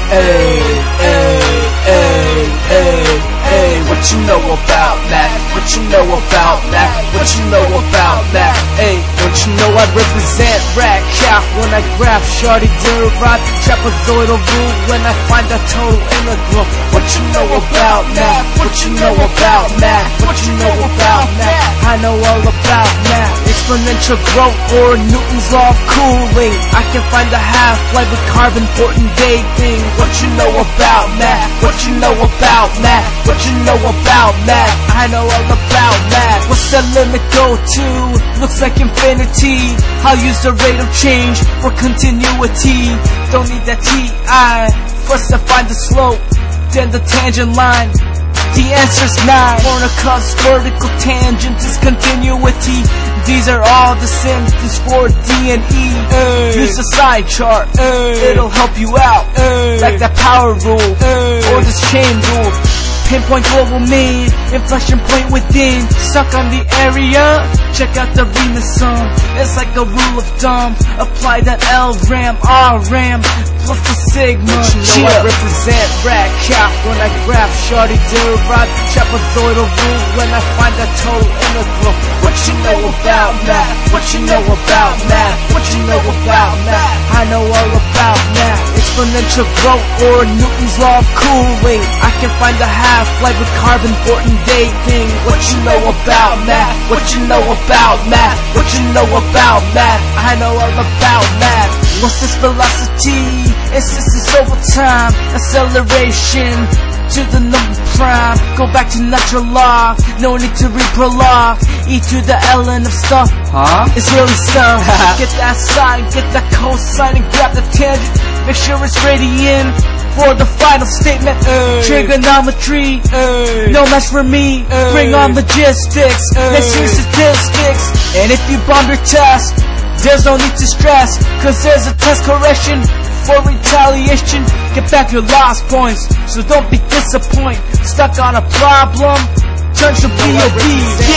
What you know about that? What you know about that? What you know about that? Don't you know I represent rap cap when I grab shorty derived trapezoidal rule when I find a total integral. What you know about math? What you know about math? What you know about math? I know all about math. Exponential growth or Newton's law of cooling. I can find a half-life with carbon-14 dating. What you know about math? What you know about math? What you know about math? I know all about math. What's the limit go to? Looks like infinity. I'll use the rate of change for continuity. Don't need that TI. First I find the slope, then the tangent line. The answer's 9. Corner cuts, vertical tangent is continuity. These are all the symptoms for D and E. Use the side chart, it'll help you out. Like that power rule, or this chain rule. Pinpoint global mean, inflection point within. Stuck on the area, check out the Riemann sum. It's like a rule of thumb. Apply the L ram, R ram, plus the sigma. You know I represent rap cap when I grab shorty derived trapezoidal rule when I find a total integral. What you know about math? What you know about math? What you know about math? I know all about math. Exponential growth or Newton's law of cooling. I can find a half-life with carbon-14 dating. What you know about math? What you know about math? What you know about math? I know all about math. What's this velocity? It's over time. Acceleration to the number prime. Go back to natural law. No need to reprolog. E to the ln of stuff. It's really stuff. Get that sine, get that cosine, and grab the tangent. Make sure it's radian for the final statement. Trigonometry, no match for me. Bring on logistics. Let's use statistics. And if you bomb your test, there's no need to stress, cause there's a test correction for retaliation. Get back your lost points, so don't be disappointed. Stuck on a problem, turn to be a D.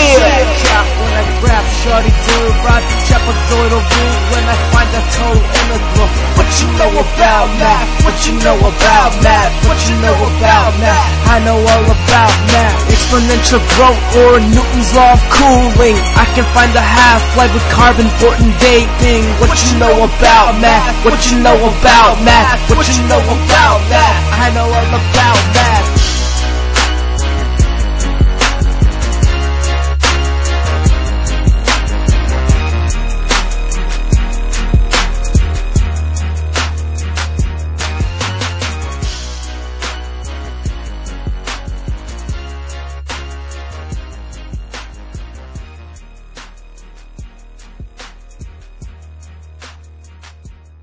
Cap when I grab shorty derived trapezoidal rule when I find a total integral. What you know about math? What you know about math? What you know about math? I know all about math. Exponential growth or Newton's law of cooling. I can find a half-life with carbon-14 dating. What you know about math? What you know about math? What you know about math? I know all about math.